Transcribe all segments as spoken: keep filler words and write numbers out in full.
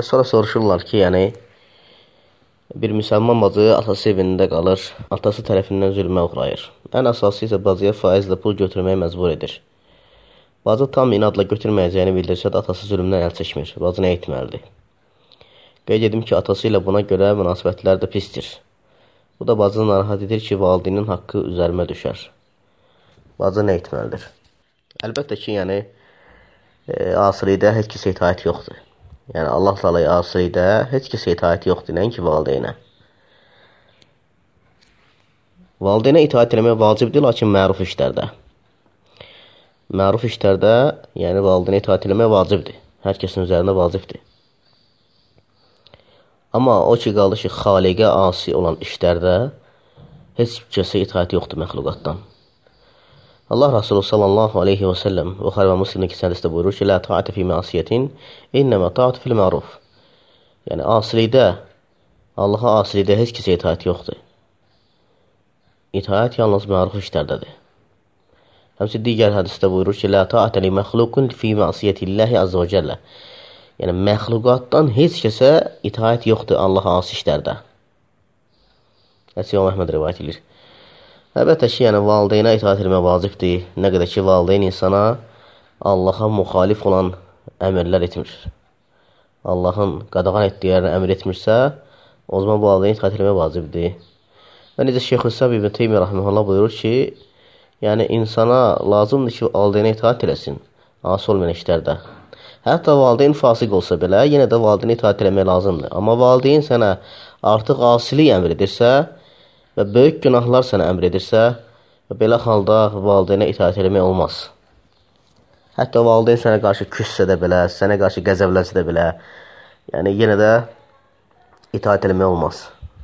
Və sonra soruşurlar ki, yəni, bir müsəlman bacı atası evində qalır, atası tərəfindən zülmə uğrayır. Ən əsası isə bacıya faizlə pul götürməyə məcbur edir. Bacı tam inadla götürməyəcəyini bildirsə də atası zülmdən əl çəkmir. Bacı nə etməlidir? Qeyd edim ki, atası ilə buna görə münasibətlər də pisdir. Bu da bacını narahat edir ki, valideynin haqqı üzərimə düşər. Bacı nə etməlidir? Əlbəttə ki, yəni, e, asilidə heç kəsə itaət yoxdur. Yəni, Allah Taalaya asilidə heç kəsə itaət yoxdur, nəinki valideynə. Valideynə itaət eləmək vacibdir, lakin məruf işlərdə. Məruf işlərdə, yəni valideynə itaət eləmək vacibdir. Hər kəsin üzərində vacibdir. Amma o ki, qaldı ki, xaliqə asi olan işlərdə heç kəsə itaət yoxdur məxluqatdan. Allah Rasulü sallallahu aleyhi və səlləm Buxari və Müslimdəki hədisdə buyurur ki, "Lə ta'atə fi məsiyyətin, innəmə ta'atə fil məruf." Yəni, asilikdə, Allaha asilikdə heç kəsə itaət yoxdur. İtaət yalnız məruf işlərdədir. Həmçinin digər hədisdə buyurur ki, "Lə ta'atə li məxluqun fi məsiyyətilləhi azza və cəllə." Yəni, məxluqatdan heç kəsə itaət yoxdur Allaha asi işlərdə. Həsi İmam Əhməd rivayət edir. Əlbəttə ki, yəni, valideynə itaət etmək vacibdir. Nə qədər ki, valideyn insana Allaha müxalif olan əmrlər etmir. Allahın qadağan etdiklərini əmr etmirsə, o zaman valideyn itaət etmək vacibdir. Və necə Şeyxülislam İbn Teymiyyə rahimehullah buyurur ki, yəni, insana lazımdır ki, valideynə itaət eləsin, asi olmayan işlərdə. Hətta valideyn fasiq olsa belə, yenə də valideynə itaət eləmək lazımdır. Amma valideyn sənə artıq asilik əmr edirsə və böyük günahlar sənə əmr edirsə, belə halda valideynə itaət eləmək olmaz. Hətta valideyn sənə qarşı küssə də belə, sənə qarşı qəzəblənsə də belə, yəni yenə də itaət eləmək olmaz.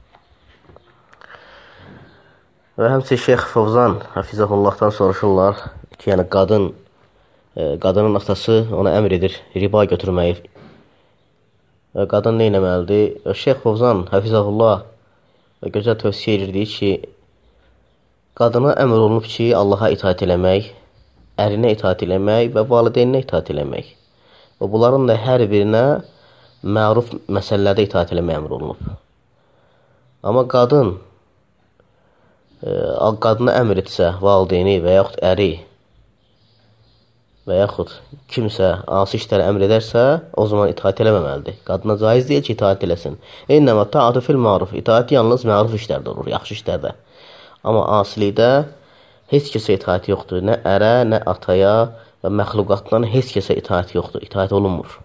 Və həmçinin Şeyx Fovzan Həfizahullahdan soruşurlar ki, yəni qadın, e, qadının atası ona əmr edir riba götürməyi. Və qadın nə etməlidir? Şeyx Fovzan Həfizahullah və gözəl tövsiyə edirdi ki, qadına əmr olunub ki, Allaha itaət eləmək, ərinə itaət eləmək və valideyninə itaət eləmək. Və bunların da hər birinə məruf məsələlərdə itaət eləmək əmr olunub. Amma qadın e, qadına əmr etsə, valideyni və yaxud əri və yaxud kimsə asi işlərə əmr edərsə, o zaman itaət eləməməlidir. Qadına caiz deyil ki, itaət eləsin. İnnəmə ta'atu fil ma'ruf. İtaət yalnız məruf işlərdə olur, yaxşı işlərdə. Amma asilikdə heç kəsə itaət yoxdur. Nə ərə, nə ataya və məxluqatdan heç kəsə itaət yoxdur. İtaət olunmur.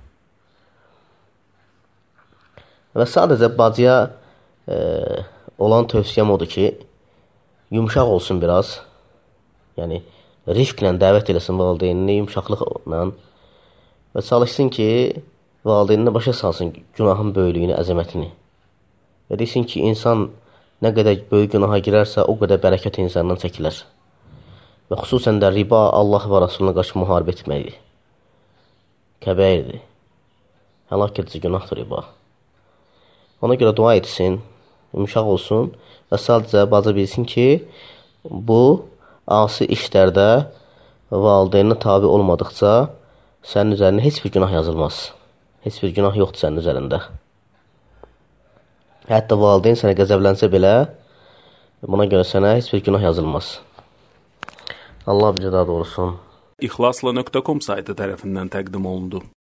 Və sadəcə bacıya e, olan tövsiyəm odur ki, yumşaq olsun biraz. Yəni, rifqlə dəvət eləsin valideynini, yumşaqlıqla və çalışsın ki, valideyninə başa salsın günahın böyüklüyünü, əzəmətini. Və desin ki, insan nə qədər böyük günaha girərsə, o qədər bərəkət insandan çəkilər. Və xüsusən də riba Allah və Rasuluna qarşı müharibə etməkdir. Kəbəirdir. Həlak edici günahdır riba. Ona görə dua etsin, yumşaq olsun və sadəcə bacı bilsin ki, bu asi işlərdə valideyninə tabi olmadıqca sənin üzərində heç bir günah yazılmaz. Heç bir günah yoxdur sənin üzərində. Hətta valideyn sənə qəzəblənsə belə, buna görə sənə heç bir günah yazılmaz. Allah bizə daha doğrusun. İxlasla nöqtə com saytı tərəfindən təqdim olundu.